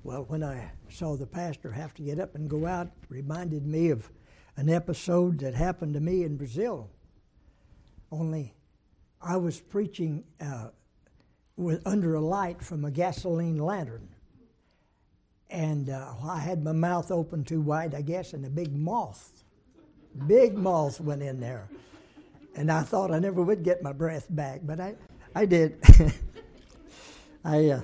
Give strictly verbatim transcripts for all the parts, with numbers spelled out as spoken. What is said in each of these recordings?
Well, when I saw the pastor have to get up and go out, it reminded me of an episode that happened to me in Brazil. Only I was preaching uh, with, under a light from a gasoline lantern. And uh, I had my mouth open too wide, I guess, and a big moth, big moth went in there. And I thought I never would get my breath back, but I, I did. I, uh,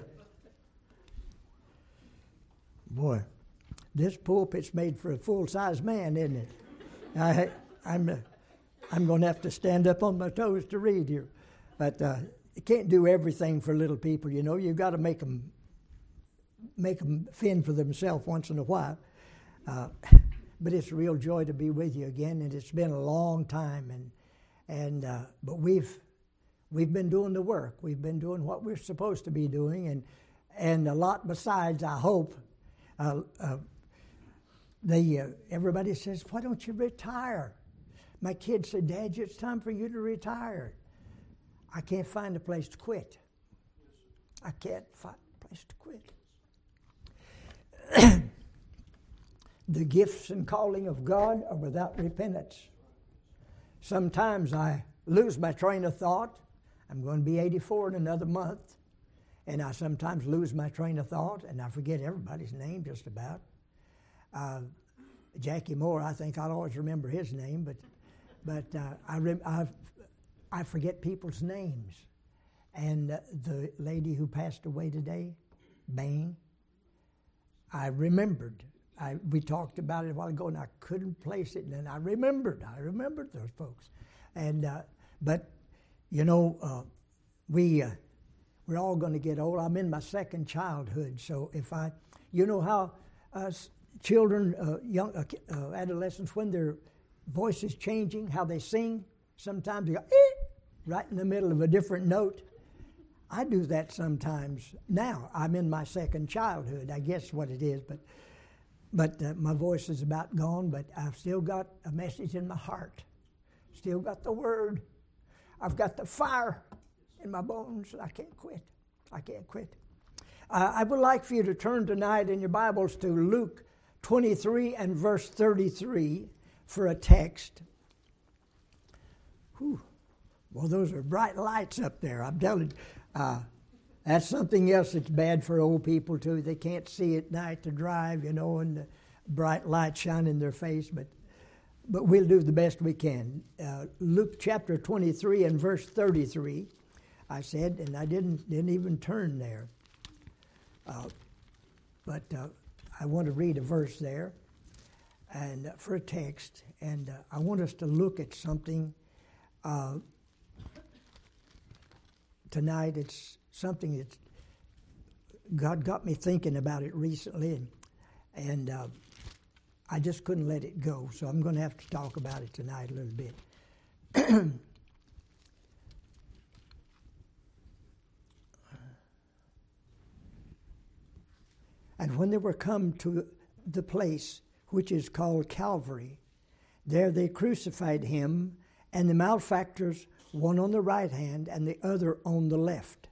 boy, this pulpit's made for a full-size man, isn't it? I, I'm, uh, I'm going to have to stand up on my toes to read here, but uh, you can't do everything for little people. You know, you've got to make them, make them fend for themselves once in a while. Uh, but it's a real joy to be with you again, and it's been a long time, and and uh, but we've we've been doing the work. We've been doing what we're supposed to be doing, and and a lot besides. I hope. Uh, uh, they uh, everybody says, "Why don't you retire?" My kids said, "Dad, it's time for you to retire." I can't find a place to quit. I can't find a place to quit. The gifts and calling of God are without repentance. Sometimes I lose my train of thought. I'm going to be eighty-four in another month. And I sometimes lose my train of thought, and I forget everybody's name just about. Uh, Jackie Moore, I think I'll always remember his name, but but uh, I, rem- I I forget people's names. And uh, the lady who passed away today, Bain, I remembered. I, we talked about it a while ago, and I couldn't place it, and then I remembered. I remembered those folks. And uh, but, you know, uh, we, uh, we're all going to get old. I'm in my second childhood, so if I, you know how uh, children, uh, young uh, uh, adolescents, when their voice is changing, how they sing, sometimes they go, eh, right in the middle of a different note. I do that sometimes now. I'm in my second childhood, I guess what it is, but but uh, my voice is about gone, but I've still got a message in my heart. Still got the word. I've got the fire in my bones. I can't quit. I can't quit. Uh, I would like for you to turn tonight in your Bibles to Luke twenty-three and verse thirty-three for a text. Whew. Well, those are bright lights up there. I'm telling you. Uh, that's something else that's bad for old people, too. They can't see at night to drive, you know, and the bright light shine in their face. But but we'll do the best we can. Uh, Luke chapter twenty-three and verse thirty-three, I said, and I didn't, didn't even turn there. Uh, but uh, I want to read a verse there and uh, for a text. And uh, I want us to look at something uh, tonight. It's something that God got me thinking about it recently, and, and uh, I just couldn't let it go. So I'm going to have to talk about it tonight a little bit. And when they were come to the place which is called Calvary, there they crucified him and the malefactors, one on the right hand and the other on the left.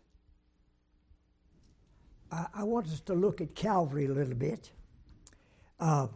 I, I want us to look at Calvary a little bit. Uh,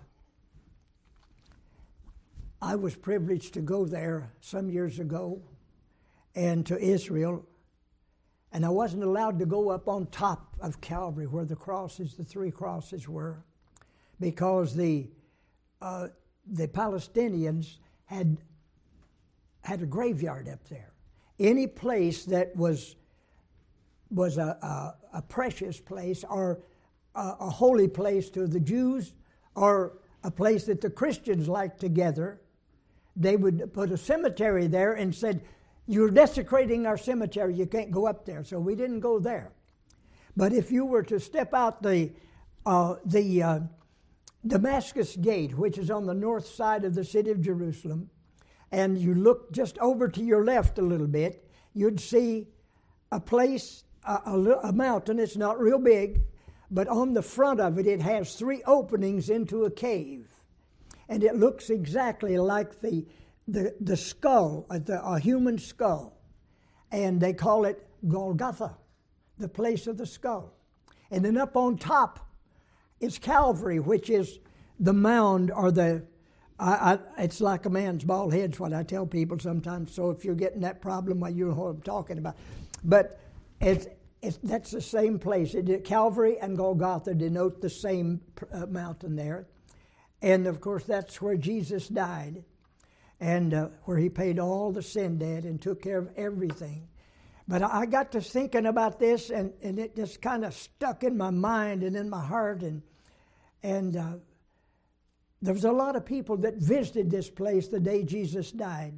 I was privileged to go there some years ago and to Israel, and I wasn't allowed to go up on top of Calvary where the crosses, the three crosses were, because the uh, the Palestinians had had a graveyard up there. Any place that was was a, a, a precious place or a, a holy place to the Jews or a place that the Christians liked together, they would put a cemetery there and said, "You're desecrating our cemetery, you can't go up there." So we didn't go there. But if you were to step out the uh, the uh, Damascus Gate, which is on the north side of the city of Jerusalem, and you look just over to your left a little bit, you'd see a place, a, a, a mountain. It's not real big, but on the front of it, it has three openings into a cave. And it looks exactly like the the, the skull, the, a human skull. And they call it Golgotha, the place of the skull. And then up on top is Calvary, which is the mound or the, I, I, it's like a man's bald head, is what I tell people sometimes. So if you're getting that problem, well, you know what I'm talking about. But it's, it's, that's the same place. It, Calvary and Golgotha denote the same uh, mountain there. And of course, that's where Jesus died, and uh, where he paid all the sin debt and took care of everything. But I got to thinking about this, and, and it just kind of stuck in my mind and in my heart. And, and uh, there was a lot of people that visited this place the day Jesus died.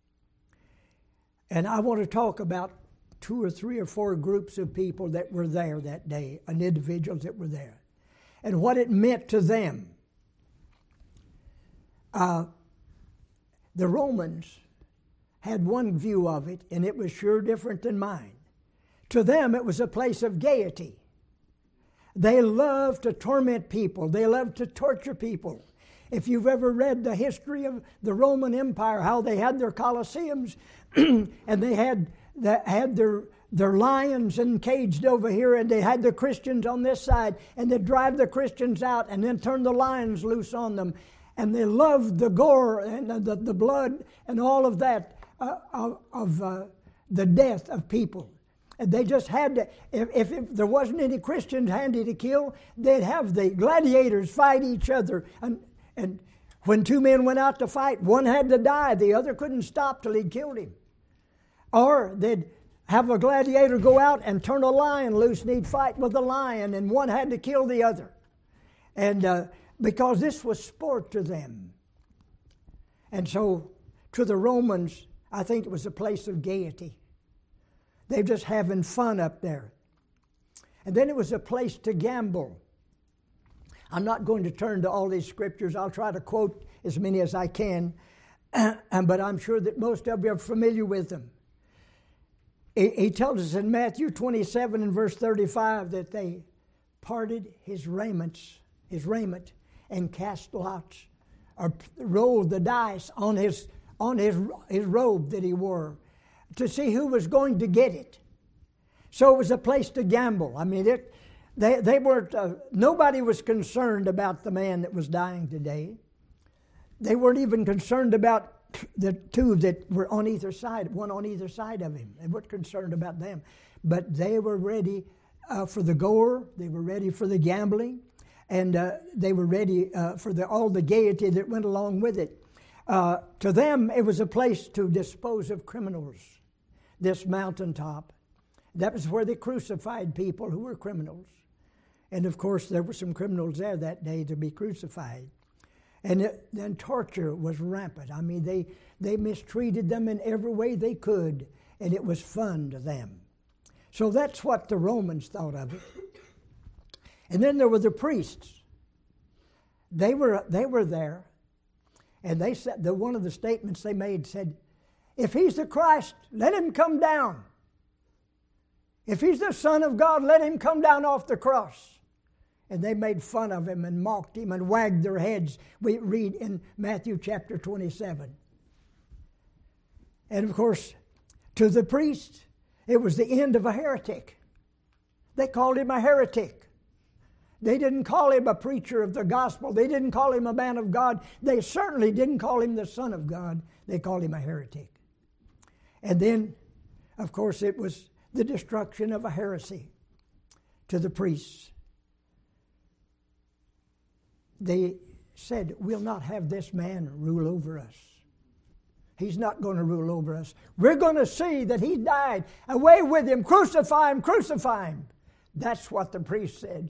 And I want to talk about two or three or four groups of people that were there that day, and individuals that were there, and what it meant to them. Uh, the Romans had one view of it, and it was sure different than mine. To them, it was a place of gaiety. They loved to torment people. They loved to torture people. If you've ever read the history of the Roman Empire, how they had their colosseums, and they had the, had their their lions encaged over here, and they had the Christians on this side, and they'd drive the Christians out and then turn the lions loose on them. And they loved the gore and the, the blood and all of that uh, of, of uh, the death of people. And they just had to, if, if, if there wasn't any Christians handy to kill, they'd have the gladiators fight each other. And, and when two men went out to fight, one had to die. The other couldn't stop till he'd killed him. Or they'd have a gladiator go out and turn a lion loose, and he'd fight with the lion, and one had to kill the other. And uh, because this was sport to them. And so to the Romans, I think it was a place of gaiety. They were just having fun up there. And then it was a place to gamble. I'm not going to turn to all these scriptures. I'll try to quote as many as I can, but I'm sure that most of you are familiar with them. He tells us in Matthew twenty-seven and verse thirty-five that they parted his raiments, his raiment, and cast lots, or rolled the dice on his on his his robe that he wore, to see who was going to get it. So it was a place to gamble. I mean, it. They they weren't. Uh, nobody was concerned about the man that was dying today. They weren't even concerned about the two that were on either side, one on either side of him. They weren't concerned about them, but they were ready uh, for the gore. They were ready for the gambling. And uh, they were ready uh, for the, all the gaiety that went along with it. Uh, to them, it was a place to dispose of criminals, this mountaintop. That was where they crucified people who were criminals. And of course, there were some criminals there that day to be crucified. And it, then torture was rampant. I mean, they, they mistreated them in every way they could, and it was fun to them. So that's what the Romans thought of it. And then there were the priests. They were they were there, and they said the one of the statements they made said, "If he's the Christ, let him come down. If he's the Son of God, let him come down off the cross." And they made fun of him and mocked him and wagged their heads. We read in Matthew chapter twenty-seven. And of course, to the priests, it was the end of a heretic. They called him a heretic. They didn't call him a preacher of the gospel. They didn't call him a man of God. They certainly didn't call him the Son of God. They called him a heretic. And then, of course, it was the destruction of a heresy to the priests. They said, "We'll not have this man rule over us. He's not going to rule over us. We're going to see that he died. Away with him. Crucify him, crucify him." That's what the priests said.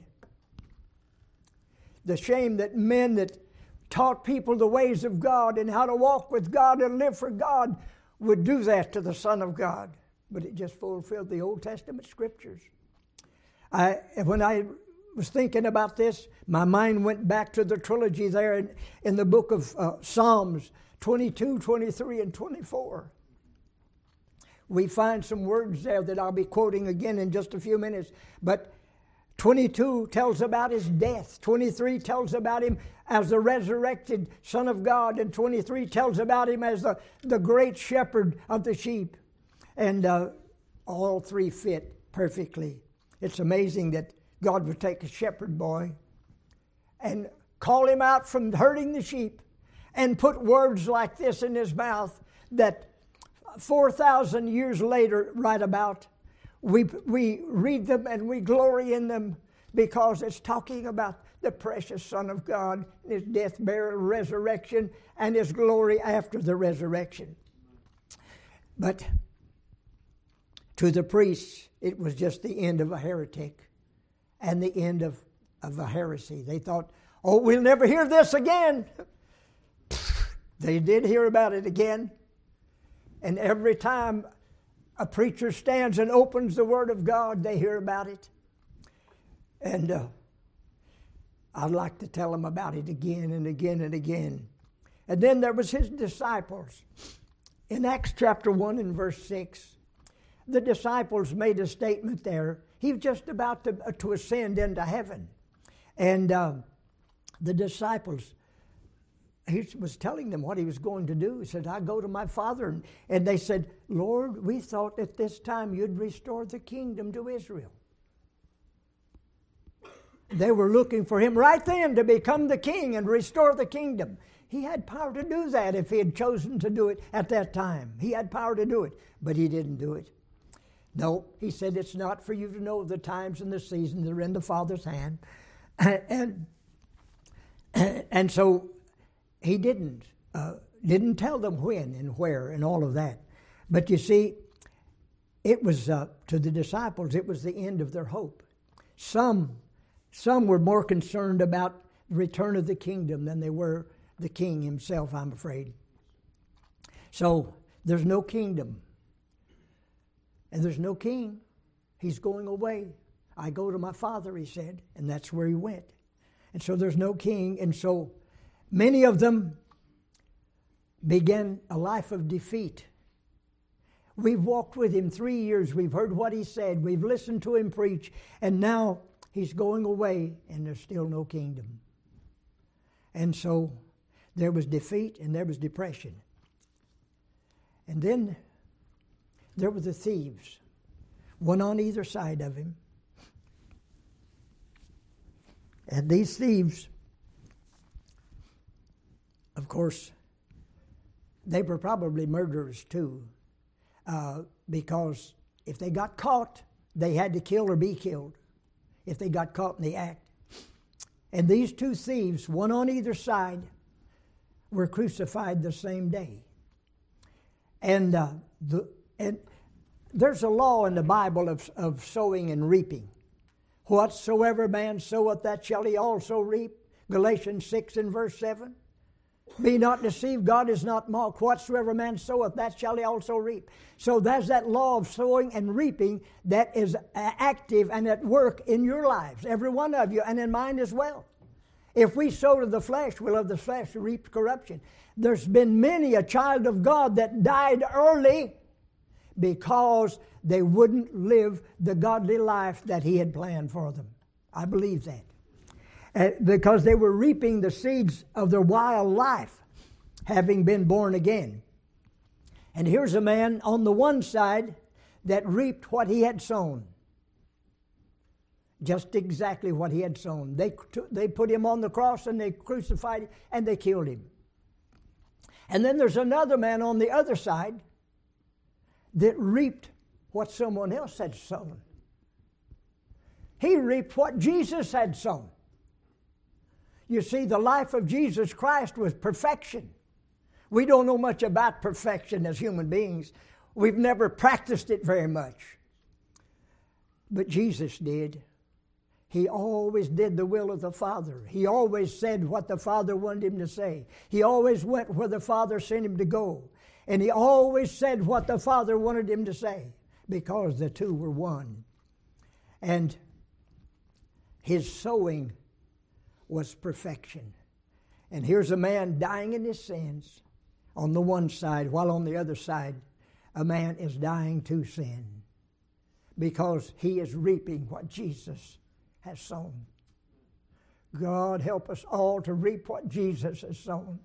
The shame that men that taught people the ways of God and how to walk with God and live for God would do that to the Son of God. But it just fulfilled the Old Testament scriptures. I, when I was thinking about this, my mind went back to the trilogy there in, in the book of uh, Psalms twenty-two, twenty-three, and twenty-four. We find some words there that I'll be quoting again in just a few minutes. But twenty-two tells about his death. twenty-three tells about him as the resurrected Son of God. And twenty-three tells about him as the, the great shepherd of the sheep. And uh, all three fit perfectly. It's amazing that God would take a shepherd boy and call him out from herding the sheep and put words like this in his mouth that four thousand years later, right about, we, we read them and we glory in them because it's talking about the precious Son of God, his death, burial, resurrection, and his glory after the resurrection. But to the priests, it was just the end of a heretic and the end of, of a heresy. They thought, oh, we'll never hear this again. They did hear about it again. And every time a preacher stands and opens the Word of God, they hear about it. And uh, I'd like to tell them about it again and again and again. And then there was his disciples. In Acts chapter one and verse six, the disciples made a statement there. He was just about to, uh, to ascend into heaven. And uh, the disciples, he was telling them what he was going to do. He said, I go to my Father. And, and they said, Lord, we thought at this time you'd restore the kingdom to Israel. They were looking for him right then to become the king and restore the kingdom. He had power to do that if he had chosen to do it at that time. He had power to do it, but he didn't do it. No, he said, it's not for you to know the times and the seasons that are in the Father's hand. And, and, and so he didn't, uh, didn't tell them when and where and all of that. But you see, it was, uh, to the disciples, it was the end of their hope. Some, some were more concerned about the return of the kingdom than they were the king himself, I'm afraid. So there's no kingdom. And there's no king. He's going away. I go to my Father, he said, and that's where he went. And so there's no king. And so many of them began a life of defeat. We've walked with him three years. We've heard what he said. We've listened to him preach. And now he's going away, and there's still no kingdom. And so there was defeat and there was depression. And then there were the thieves, one on either side of him. And these thieves, of course, they were probably murderers too, uh, because if they got caught, they had to kill or be killed if they got caught in the act. And these two thieves, one on either side, were crucified the same day. And uh, the and there's a law in the Bible of, of sowing and reaping. Whatsoever man soweth, that shall he also reap. Galatians six and verse seven. Be not deceived, God is not mocked. Whatsoever man soweth, that shall he also reap. So there's that law of sowing and reaping that is active and at work in your lives, every one of you, and in mine as well. If we sow to the flesh, we'll of the flesh reap corruption. There's been many a child of God that died early because they wouldn't live the godly life that he had planned for them. I believe that. Uh, because they were reaping the seeds of their wild life, having been born again. And here's a man on the one side that reaped what he had sown. Just exactly what he had sown. They, they put him on the cross and they crucified him and they killed him. And then there's another man on the other side that reaped what someone else had sown. He reaped what Jesus had sown. You see, the life of Jesus Christ was perfection. We don't know much about perfection as human beings. We've never practiced it very much. But Jesus did. He always did the will of the Father. He always said what the Father wanted him to say. He always went where the Father sent him to go. And he always said what the Father wanted him to say, because the two were one. And his sowing was perfection. And here's a man dying in his sins on the one side, while on the other side, a man is dying to sin because he is reaping what Jesus has sown. God help us all to reap what Jesus has sown.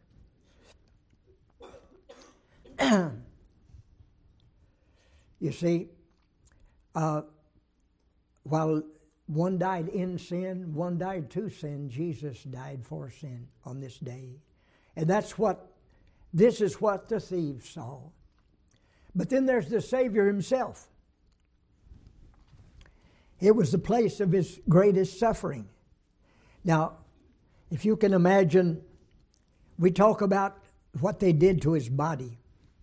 You see, uh, while One died in sin, one died to sin. Jesus died for sin on this day. And that's what, this is what the thieves saw. But then there's the Savior himself. It was the place of his greatest suffering. Now, if you can imagine, we talk about what they did to his body.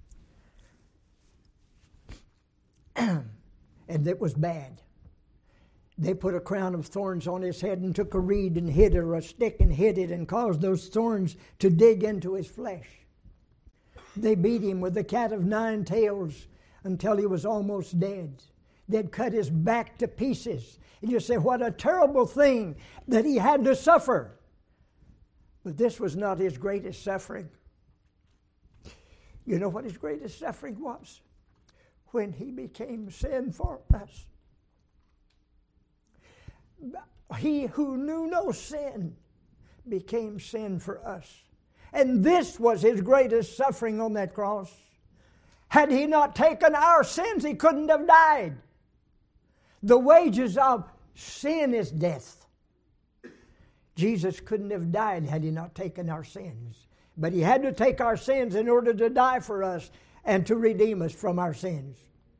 And it was bad. They put a crown of thorns on his head and took a reed and hit it, or a stick and hit it, and caused those thorns to dig into his flesh. They beat him with the cat of nine tails until he was almost dead. They'd cut his back to pieces. And you say, what a terrible thing that he had to suffer. But this was not his greatest suffering. You know what his greatest suffering was? When he became sin for us. He who knew no sin became sin for us. And this was his greatest suffering on that cross. Had he not taken our sins, he couldn't have died. The wages of sin is death. Jesus couldn't have died had he not taken our sins. But he had to take our sins in order to die for us and to redeem us from our sins.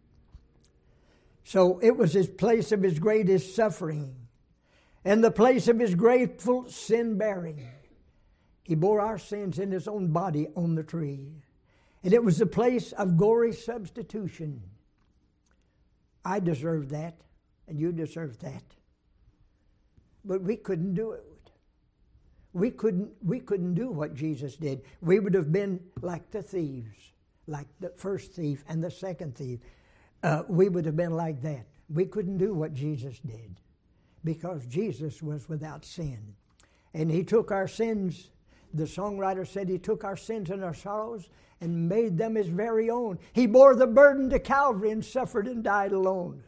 So it was his place of his greatest suffering and the place of his grateful sin bearing. He bore our sins in his own body on the tree. And it was the place of gory substitution. I deserved that, and you deserved that. But we couldn't do it. We couldn't, we couldn't do what Jesus did. We would have been like the thieves, like the first thief and the second thief. Uh, we would have been like that. We couldn't do what Jesus did because Jesus was without sin. And he took our sins. The songwriter said he took our sins and our sorrows and made them his very own. He bore the burden to Calvary and suffered and died alone.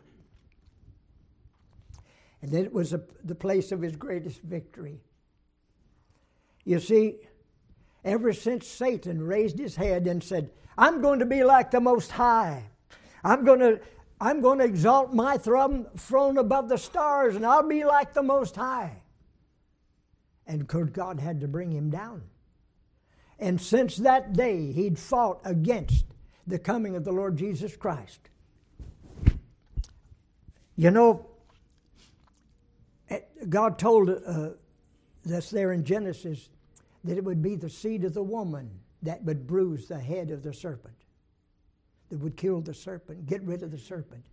And then it was a, the place of his greatest victory. You see, ever since Satan raised his head and said, I'm going to be like the Most High. I'm going to, I'm going to exalt my throne, throne above the stars, and I'll be like the Most High. And God had to bring him down. And since that day, he'd fought against the coming of the Lord Jesus Christ. You know, God told uh, us there in Genesis that it would be the seed of the woman that would bruise the head of the serpent, that would kill the serpent, get rid of the serpent.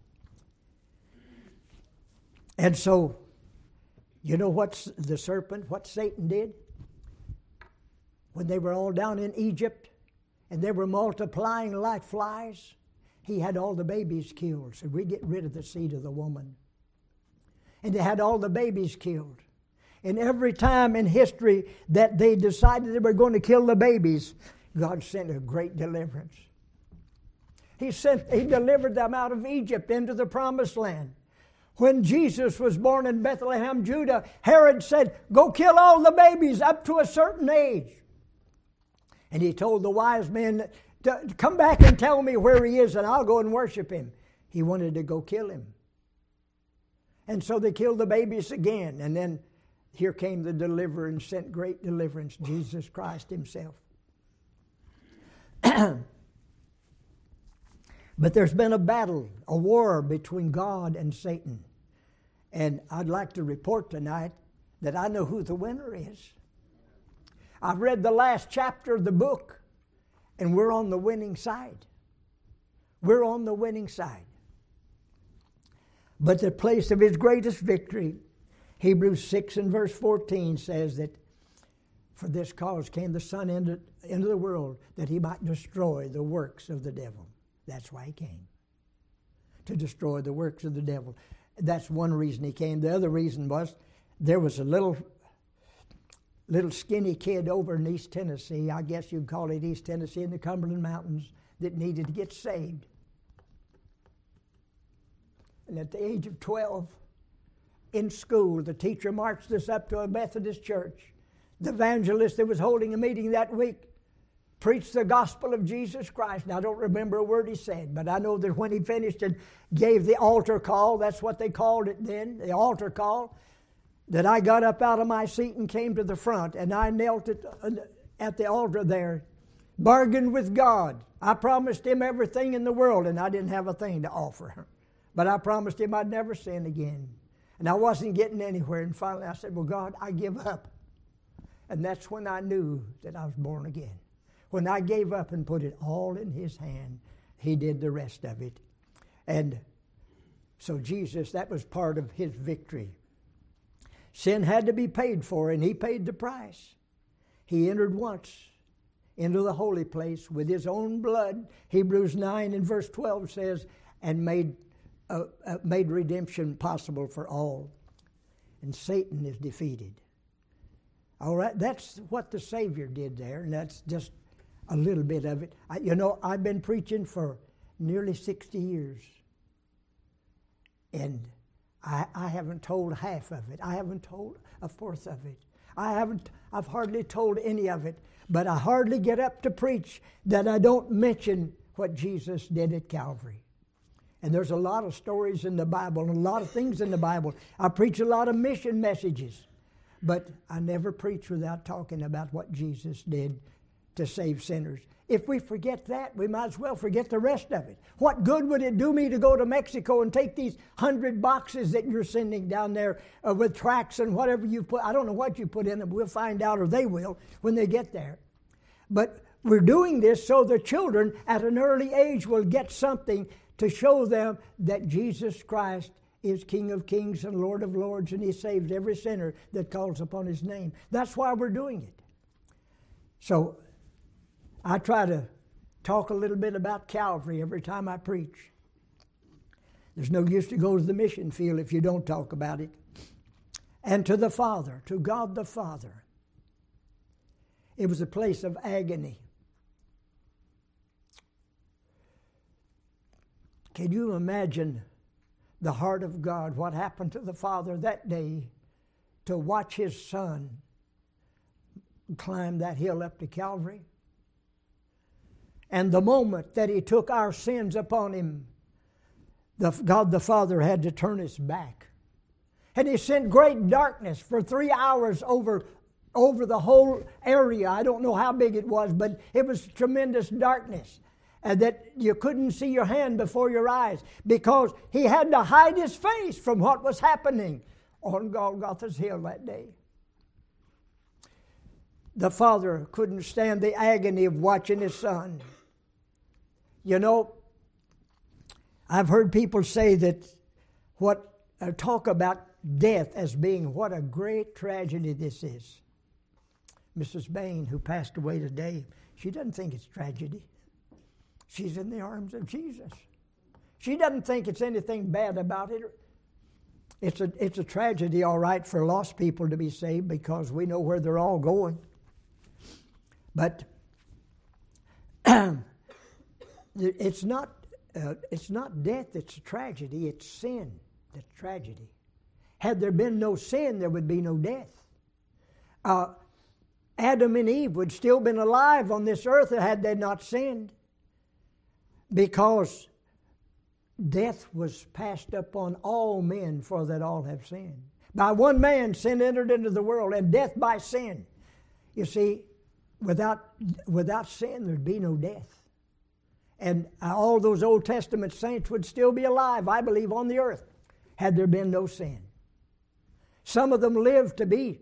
And so, you know what the serpent, what Satan did? When they were all down in Egypt and they were multiplying like flies, he had all the babies killed. So we get rid of the seed of the woman. And they had all the babies killed. And every time in history that they decided they were going to kill the babies, God sent a great deliverance. He sent, He delivered them out of Egypt into the promised land. When Jesus was born in Bethlehem, Judah, Herod said, go kill all the babies up to a certain age. And he told the wise men, to come back and tell me where he is and I'll go and worship him. He wanted to go kill him. And so they killed the babies again. And then here came the deliverer and sent great deliverance, Jesus Christ himself. But there's been a battle, a war between God and Satan. And I'd like to report tonight that I know who the winner is. I've read the last chapter of the book, and we're on the winning side. We're on the winning side. But the place of his greatest victory, Hebrews six and verse fourteen says that for this cause came the Son into, into the world that he might destroy the works of the devil. That's why he came, to destroy the works of the devil. That's one reason he came. The other reason was there was a little little skinny kid over in East Tennessee, I guess you'd call it East Tennessee, in the Cumberland Mountains, that needed to get saved. And at the age of twelve, in school, the teacher marched us up to a Methodist church. The evangelist that was holding a meeting that week preached the gospel of Jesus Christ. And I don't remember a word he said, but I know that when he finished and gave the altar call, that's what they called it then, the altar call, that I got up out of my seat and came to the front, and I knelt at, at the altar there, bargained with God. I promised him everything in the world, and I didn't have a thing to offer. But I promised him I'd never sin again. And I wasn't getting anywhere. And finally I said, well, God, I give up. And that's when I knew that I was born again. When I gave up and put it all in his hand, he did the rest of it. And so Jesus, that was part of his victory. Sin had to be paid for, and he paid the price. He entered once into the holy place with his own blood. Hebrews nine and verse twelve says, and made, uh, uh, made redemption possible for all. And Satan is defeated. All right, that's what the Savior did there, and that's just a little bit of it. I, you know, I've been preaching for nearly sixty years, and I, I haven't told half of it. I haven't told a fourth of it. I haven't, I've hardly told any of it, but I hardly get up to preach that I don't mention what Jesus did at Calvary. And there's a lot of stories in the Bible and a lot of things in the Bible. I preach a lot of mission messages, but I never preach without talking about what Jesus did to save sinners. If we forget that, we might as well forget the rest of it. What good would it do me to go to Mexico and take these hundred boxes that you're sending down there uh, with tracts and whatever you put? I don't know what you put in them. We'll find out, or they will, when they get there. But we're doing this so the children at an early age will get something to show them that Jesus Christ is King of Kings and Lord of Lords, and he saves every sinner that calls upon his name. That's why we're doing it. So I try to talk a little bit about Calvary every time I preach. There's no use to go to the mission field if you don't talk about it. And to the Father, to God the Father. It was a place of agony. Can you imagine the heart of God, what happened to the Father that day to watch his Son climb that hill up to Calvary? And the moment that he took our sins upon him, the, God the Father had to turn his back. And he sent great darkness for three hours over, over the whole area. I don't know how big it was, but it was tremendous darkness. And that you couldn't see your hand before your eyes because he had to hide his face from what was happening on Golgotha's hill that day. The Father couldn't stand the agony of watching his Son. You know, I've heard people say that what uh, talk about death as being what a great tragedy this is. Missus Bain, who passed away today, she doesn't think it's tragedy. She's in the arms of Jesus. She doesn't think it's anything bad about it. It's a, it's a tragedy, all right, for lost people to be saved because we know where they're all going. But it's not, uh, it's not death that's a tragedy, it's sin that's tragedy. Had there been no sin, there would be no death. Uh, Adam and Eve would still been alive on this earth had they not sinned, because death was passed upon all men, for that all have sinned. By one man sin entered into the world, and death by sin. You see, without, without sin there'd be no death. And all those Old Testament saints would still be alive, I believe, on the earth, had there been no sin. Some of them lived to be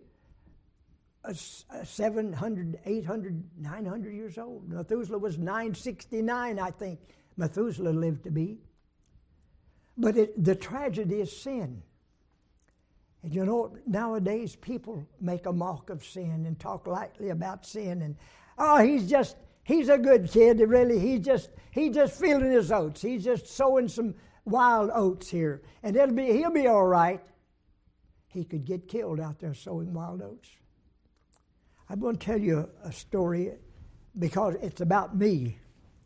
seven hundred, eight hundred, nine hundred years old. Methuselah was nine sixty-nine, I think Methuselah lived to be. But it, the tragedy is sin. And you know, nowadays people make a mock of sin and talk lightly about sin. And, oh, he's just, he's a good kid, really. He's just, he's just feeling his oats. He's just sowing some wild oats here. And it'll be, he'll be all right. He could get killed out there sowing wild oats. I'm going to tell you a story because it's about me.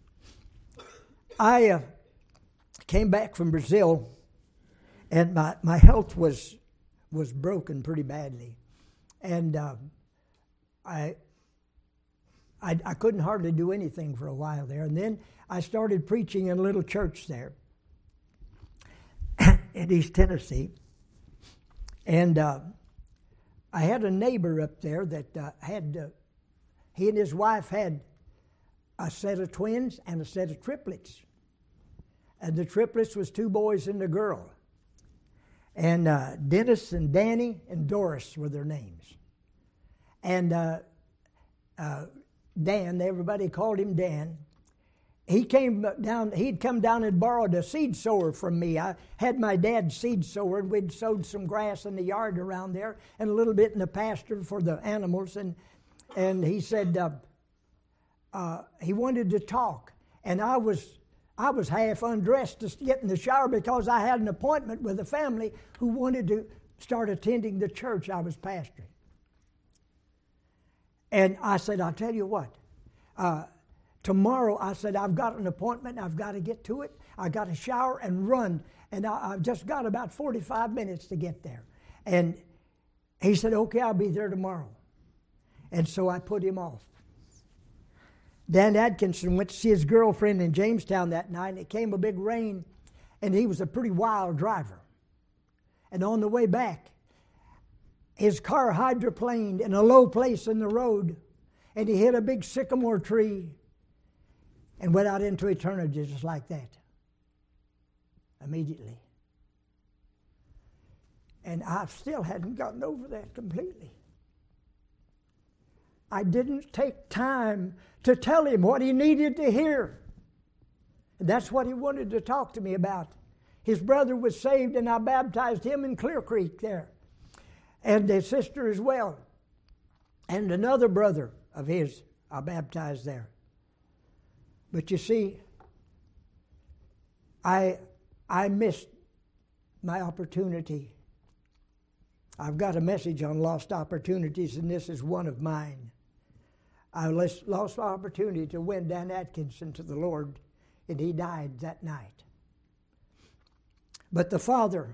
I uh, came back from Brazil, and my, my health was was broken pretty badly. And uh, I I, I couldn't hardly do anything for a while there. And then I started preaching in a little church there in East Tennessee. And uh, I had a neighbor up there that uh, had, uh, he and his wife had a set of twins and a set of triplets. And the triplets was two boys and a girl. And uh, Dennis and Danny and Doris were their names. And uh, uh, Dan, everybody called him Dan. He came down, he'd come down and borrowed a seed sower from me. I had my dad's seed sower, and we'd sowed some grass in the yard around there and a little bit in the pasture for the animals. And and he said uh, uh, he wanted to talk. And I was I was half undressed to get in the shower because I had an appointment with a family who wanted to start attending the church I was pastoring. And I said, I'll tell you what, uh, tomorrow, I said, I've got an appointment, I've got to get to it. I got to shower and run, and I, I've just got about forty-five minutes to get there. And he said, okay, I'll be there tomorrow. And so I put him off. Dan Atkinson went to see his girlfriend in Jamestown that night, and it came a big rain, and he was a pretty wild driver. And on the way back, his car hydroplaned in a low place in the road, and he hit a big sycamore tree and went out into eternity just like that, immediately. And I still hadn't gotten over that completely. I didn't take time to tell him what he needed to hear. And that's what he wanted to talk to me about. His brother was saved, and I baptized him in Clear Creek there. And his sister as well. And another brother of his I baptized there. But you see, I, I missed my opportunity. I've got a message on lost opportunities, and this is one of mine. I lost my opportunity to win Dan Atkinson to the Lord, and he died that night. But the father,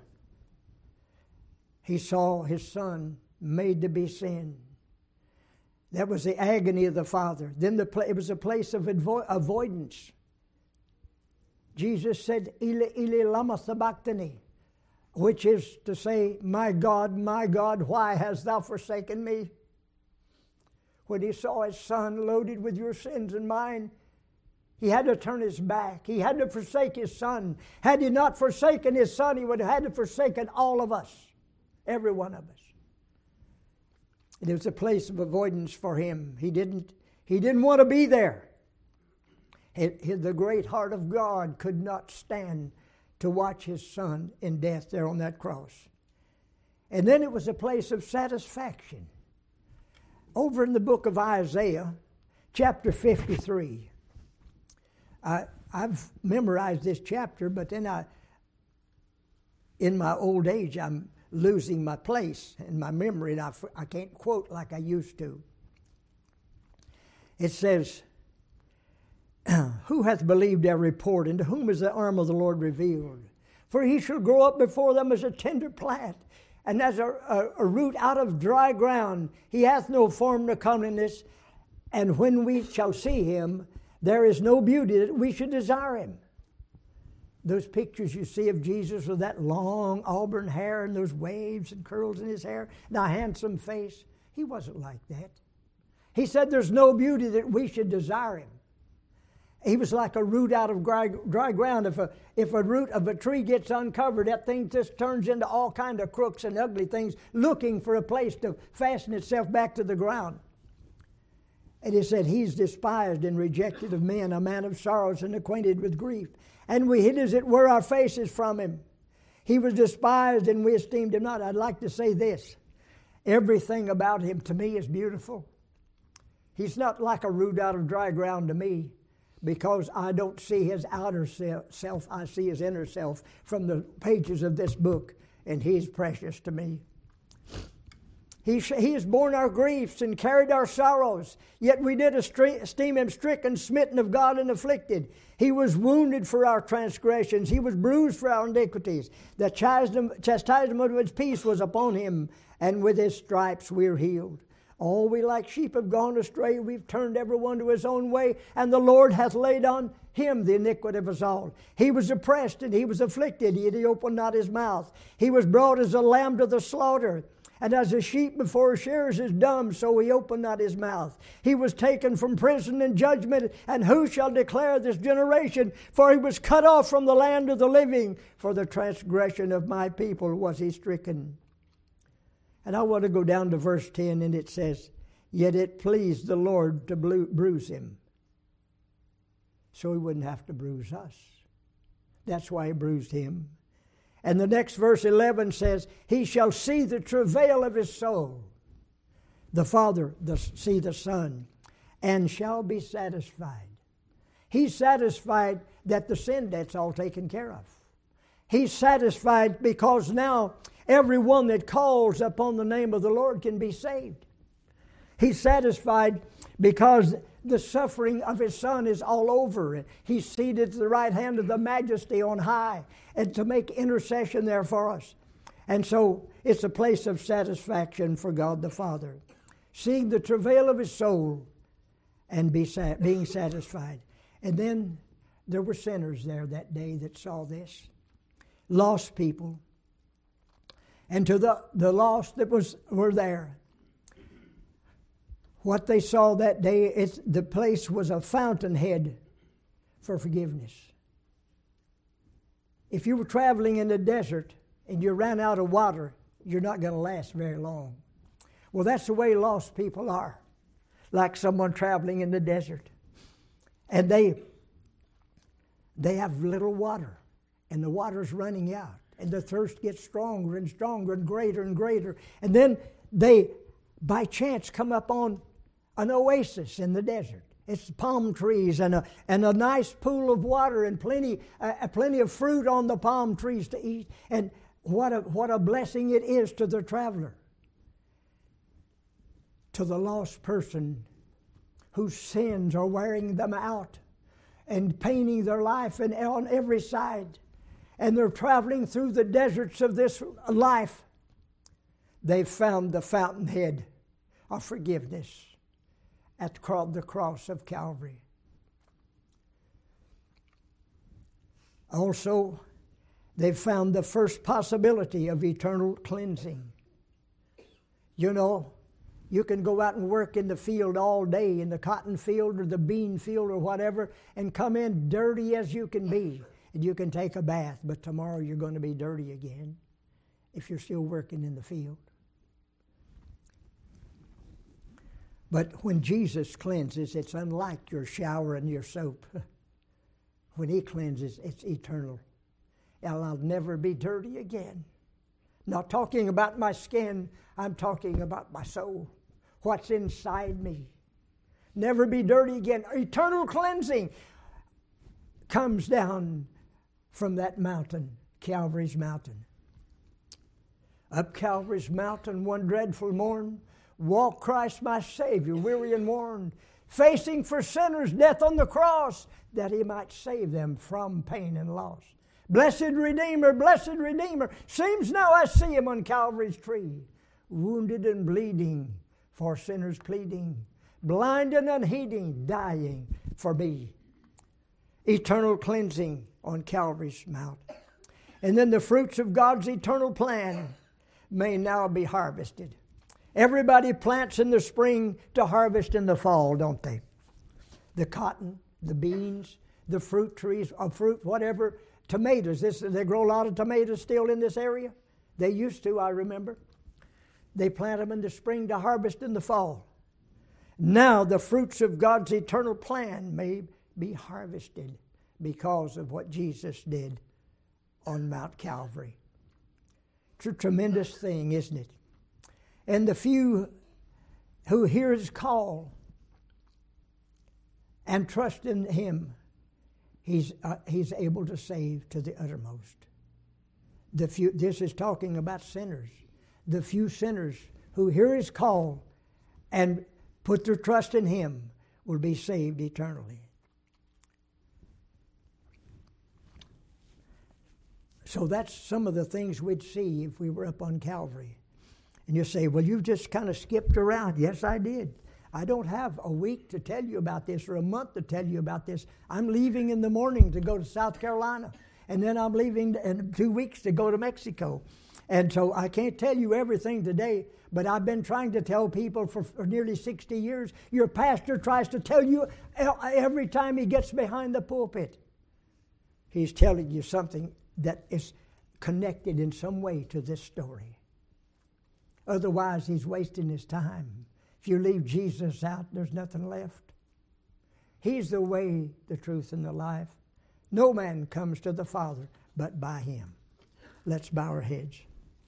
he saw his son made to be sin. That was the agony of the father. Then the it was a place of avo- avoidance. Jesus said, Eli, Eli, lama sabachthani, which is to say, my God, my God, why hast thou forsaken me? When he saw his son loaded with your sins and mine, he had to turn his back. He had to forsake his son. Had he not forsaken his son, he would have had to forsaken all of us, every one of us. It was a place of avoidance for him. He didn't, he didn't want to be there. It, it, the great heart of God could not stand to watch his son in death there on that cross. And then it was a place of satisfaction. Over in the book of Isaiah, chapter fifty-three, I, I've memorized this chapter, but then I, in my old age, I'm losing my place in my memory, and I, I can't quote like I used to. It says, who hath believed their report, and to whom is the arm of the Lord revealed? For he shall grow up before them as a tender plant, and as a, a, a root out of dry ground. He hath no form nor comeliness, and when we shall see him, there is no beauty that we should desire him. Those pictures you see of Jesus with that long auburn hair and those waves and curls in his hair and a handsome face, he wasn't like that. He said there's no beauty that we should desire him. He was like a root out of dry, dry ground. If a, if a root of a tree gets uncovered, that thing just turns into all kinds of crooks and ugly things, looking for a place to fasten itself back to the ground. And he said, he's despised and rejected of men, a man of sorrows and acquainted with grief. And we hid as it were our faces from him. He was despised and we esteemed him not. I'd like to say this. Everything about him to me is beautiful. He's not like a root out of dry ground to me, because I don't see his outer self, I see his inner self from the pages of this book, and he's precious to me. He, he has borne our griefs and carried our sorrows, yet we did esteem him stricken, smitten of God, and afflicted. He was wounded for our transgressions. He was bruised for our iniquities. The chastisement of his peace was upon him, and with his stripes we are healed. All we like sheep have gone astray. We've turned every one to his own way, and the Lord hath laid on him the iniquity of us all. He was oppressed and he was afflicted, yet he opened not his mouth. He was brought as a lamb to the slaughter, and as a sheep before his shearers is dumb, so he opened not his mouth. He was taken from prison and judgment, and who shall declare this generation? For he was cut off from the land of the living. For the transgression of my people was he stricken. And I want to go down to verse ten, and it says, yet it pleased the Lord to bruise him, so he wouldn't have to bruise us. That's why he bruised him. And the next verse eleven says, he shall see the travail of his soul. The Father the, see the Son, and shall be satisfied. He's satisfied that the sin debt's all taken care of. He's satisfied because now everyone that calls upon the name of the Lord can be saved. He's satisfied because the suffering of his Son is all over. He's seated at the right hand of the Majesty on high, and to make intercession there for us. And so it's a place of satisfaction for God the Father. Seeing the travail of his soul and be sat, being satisfied. And then there were sinners there that day that saw this. Lost people. And to the, the lost that was were there, what they saw that day, it's, the place was a fountainhead for forgiveness. If you were traveling in the desert and you ran out of water, you're not going to last very long. Well, that's the way lost people are, like someone traveling in the desert. And they, they have little water, and the water's running out, and the thirst gets stronger and stronger and greater and greater. And then they, by chance, come up on an oasis in the desert. It's palm trees and a, and a nice pool of water and plenty, uh, plenty of fruit on the palm trees to eat. And what a, what a blessing it is to the traveler. To the lost person whose sins are wearing them out and painting their life and on every side. And they're traveling through the deserts of this life. They've found the fountainhead of forgiveness at the cross of Calvary. Also, they've found the first possibility of eternal cleansing. You know, you can go out and work in the field all day, in the cotton field or the bean field or whatever, and come in dirty as you can be. And you can take a bath, but tomorrow you're going to be dirty again if you're still working in the field. But when Jesus cleanses, it's unlike your shower and your soap. When he cleanses, it's eternal. And I'll never be dirty again. Not talking about my skin, I'm talking about my soul. What's inside me. Never be dirty again. Eternal cleansing comes down from that mountain, Calvary's mountain. Up Calvary's mountain one dreadful morn, walked Christ my Savior, weary and worn, facing for sinners death on the cross, that he might save them from pain and loss. Blessed Redeemer, blessed Redeemer, seems now I see him on Calvary's tree, wounded and bleeding, for sinners pleading, blind and unheeding, dying for me. Eternal cleansing on Calvary's mount. And then the fruits of God's eternal plan may now be harvested. Everybody plants in the spring to harvest in the fall, don't they? The cotton, the beans, the fruit trees, or fruit, whatever, tomatoes. This, they grow a lot of tomatoes still in this area. They used to, I remember. They plant them in the spring to harvest in the fall. Now the fruits of God's eternal plan may be harvested because of what Jesus did on Mount Calvary. It's a tremendous thing, isn't it? And the few who hear his call and trust in him, he's, uh, he's able to save to the uttermost. The few, this is talking about sinners. The few sinners who hear his call and put their trust in him will be saved eternally. So that's some of the things we'd see if we were up on Calvary. And you say, well, you just kind of skipped around. Yes, I did. I don't have a week to tell you about this or a month to tell you about this. I'm leaving in the morning to go to South Carolina. And then I'm leaving in two weeks to go to Mexico. And so I can't tell you everything today, but I've been trying to tell people for, for nearly sixty years. Your pastor tries to tell you every time he gets behind the pulpit. He's telling you something that is connected in some way to this story. Otherwise, he's wasting his time. If you leave Jesus out, there's nothing left. He's the way, the truth, and the life. No man comes to the Father but by him. Let's bow our heads.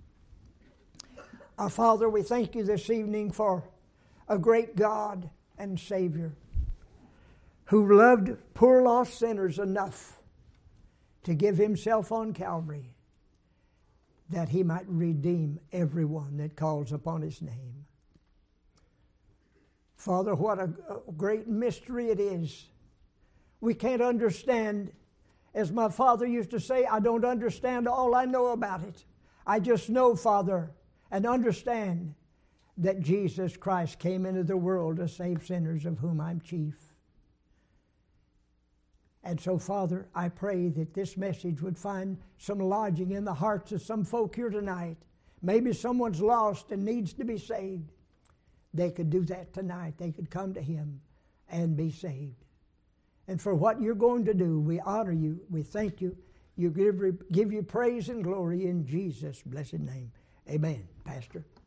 Our Father, we thank you this evening for a great God and Savior who loved poor lost sinners enough to give himself on Calvary that he might redeem everyone that calls upon his name. Father, what a, a great mystery it is. We can't understand. As my father used to say, I don't understand all I know about it. I just know, Father, and understand that Jesus Christ came into the world to save sinners, of whom I'm chief. And so, Father, I pray that this message would find some lodging in the hearts of some folk here tonight. Maybe someone's lost and needs to be saved. They could do that tonight. They could come to him and be saved. And for what you're going to do, we honor you. We thank you. You give, give you praise and glory in Jesus' blessed name. Amen, Pastor.